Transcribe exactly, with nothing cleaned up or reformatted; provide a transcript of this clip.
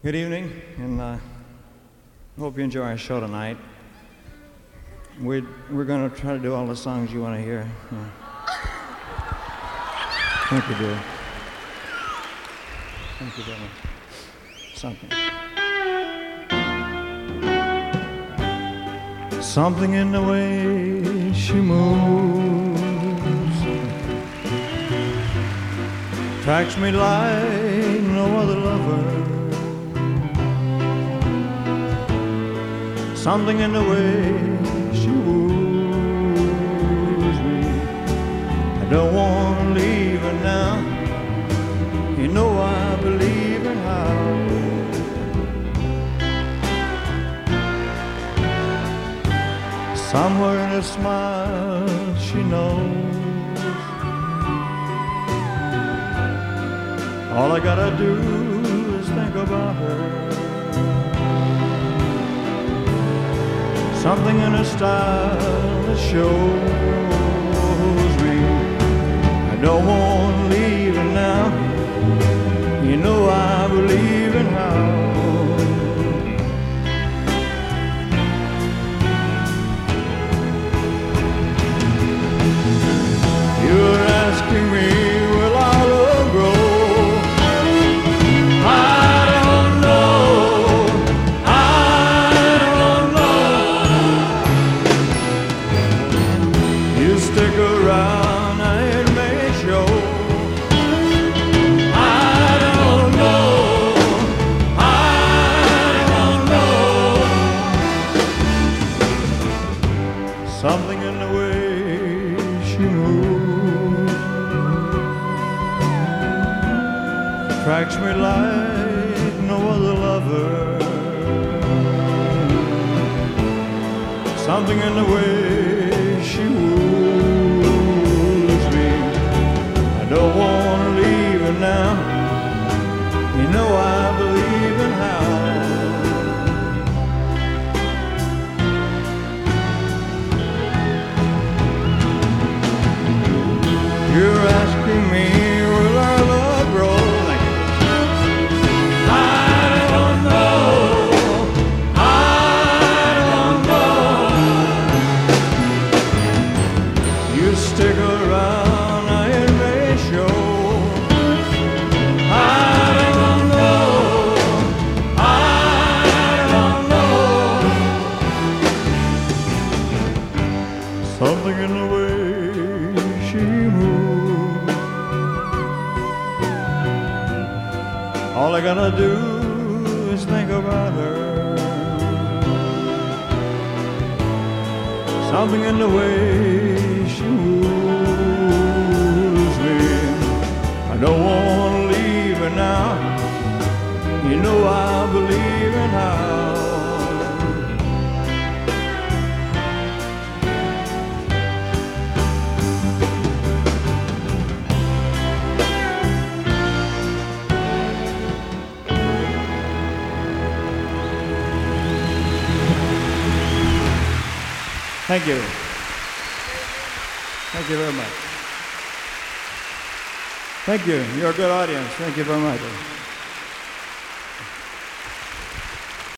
Good evening, and uh, hope you enjoy our show tonight. We're, we're going to try to do all the songs you want to hear. Yeah. Thank you, dear. Thank you very much. Something. Something in the way she moves attracts me like no other lover. Something in the way she woos me. I don't want to leave her now. You know I believe in her. Somewhere in her smile she knows all I gotta do is think about her. Something in her style that shows me I don't want to leave her now. You know I believe in her. You're asking me, will our love grow? I don't know. I don't know. You stick around and may show. I don't know. I don't know. Something in the way she moves attracts me like no other lover. Something in the way she woos me. I don't want to leave her now. You know I believe in how. You're asking me, will our love grow? I don't know. I don't know. You stick around and may show. I don't know. I don't know. Something in the way she moves. All I gotta do is think about her. Something in the way she moves me. I don't want to leave her now. You know I believe in her. Thank you. Thank you very much. Thank you. You're a good audience. Thank you very much.